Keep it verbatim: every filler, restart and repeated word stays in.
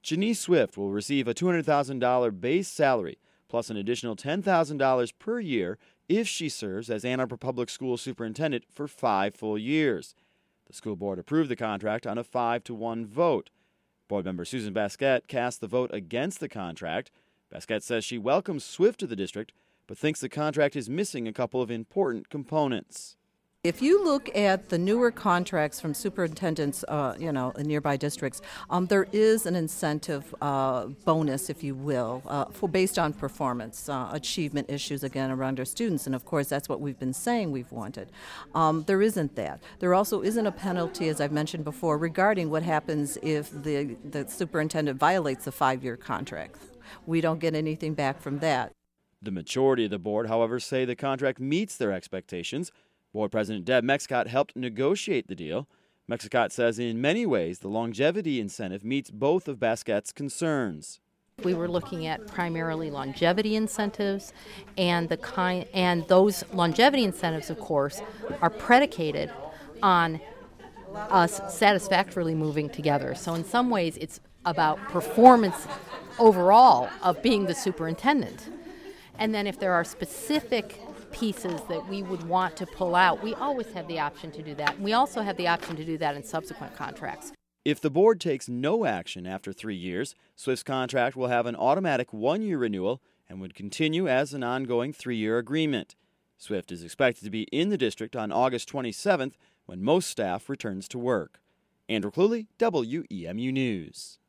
Janice Swift will receive a two hundred thousand dollars base salary plus an additional ten thousand dollars per year if she serves as Ann Arbor Public School Superintendent for five full years. The school board approved the contract on a five to one vote. Board member Susan Basquette cast the vote against the contract. Basquette says she welcomes Swift to the district, but thinks the contract is missing a couple of important components. If you look at the newer contracts from superintendents, uh, you know, in nearby districts, um, there is an incentive uh, bonus, if you will, uh, for based on performance, uh, achievement issues, again, around our students. And, of course, that's what we've been saying we've wanted. Um, there isn't that. There also isn't a penalty, as I've mentioned before, regarding what happens if the, the superintendent violates a five-year contract. We don't get anything back from that. The majority of the board, however, say the contract meets their expectations. Board President Deb Mexicott helped negotiate the deal. Mexicott says in many ways the longevity incentive meets both of Basquette's concerns. We were looking at primarily longevity incentives, and the kind and those longevity incentives, of course, are predicated on us satisfactorily moving together. So in some ways it's about performance overall of being the superintendent. And then if there are specific pieces that we would want to pull out, we always have the option to do that. And we also have the option to do that in subsequent contracts. If the board takes no action after three years, Swift's contract will have an automatic one-year renewal and would continue as an ongoing three-year agreement. Swift is expected to be in the district on August twenty-seventh when most staff returns to work. Andrew Cluley, W E M U News.